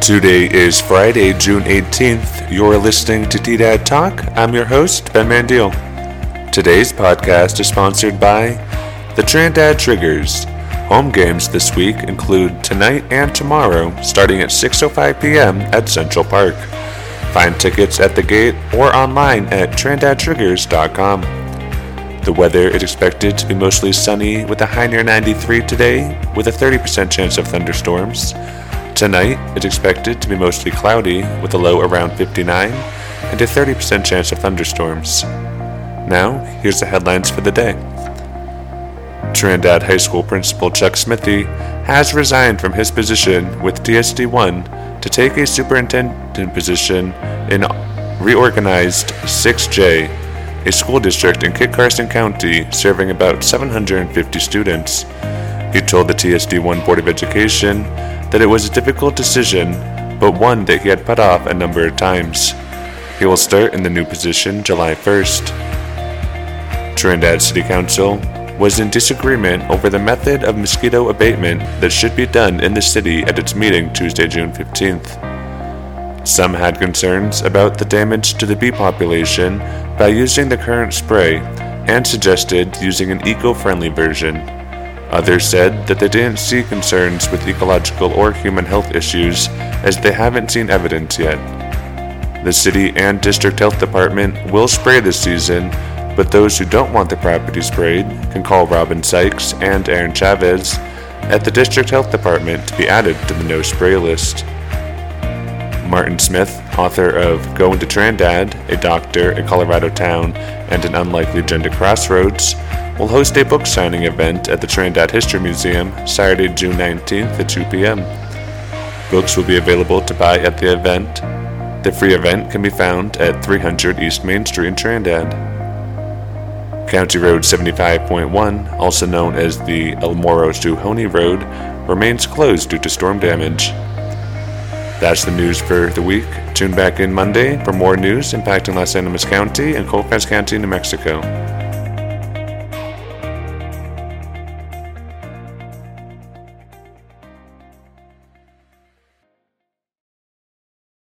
Today is Friday, June 18th. You're listening to T-Dad Talk. I'm your host, Ben Mandiel. Today's podcast is sponsored by the Trindad Triggers. Home games this week include tonight and tomorrow, starting at 6:05 p.m. at Central Park. Find tickets at the gate or online at trindadtriggers.com. The weather is expected to be mostly sunny with a high near 93 today, with a 30% chance of thunderstorms. Tonight, it's expected to be mostly cloudy with a low around 59 and a 30% chance of thunderstorms. Now, here's the headlines for the day. Trindad High School Principal Chuck Smithy has resigned from his position with TSD1 to take a superintendent position in reorganized 6J, a school district in Kit Carson County serving about 750 students. He told the TSD1 Board of Education that it was a difficult decision, but one that he had put off a number of times. He will start in the new position July 1st. Trindad City Council was in disagreement over the method of mosquito abatement that should be done in the city at its meeting Tuesday, June 15th. Some had concerns about the damage to the bee population by using the current spray and suggested using an eco-friendly version. Others said that they didn't see concerns with ecological or human health issues as they haven't seen evidence yet. The city and district health department will spray this season, but those who don't want the property sprayed can call Robin Sykes and Aaron Chavez at the district health department to be added to the no spray list. Martin Smith, author of Going to Trindad, A Doctor, a Colorado Town, and an Unlikely Gender Crossroads, will host a book signing event at the Trindad History Museum Saturday, June 19th at 2 p.m. Books will be available to buy at the event. The free event can be found at 300 East Main Street in Trindad. County Road 75.1, also known as the El Morro to Honey Road, remains closed due to storm damage. That's the news for the week. Tune back in Monday for more news impacting Las Animas County and Colfax County, New Mexico.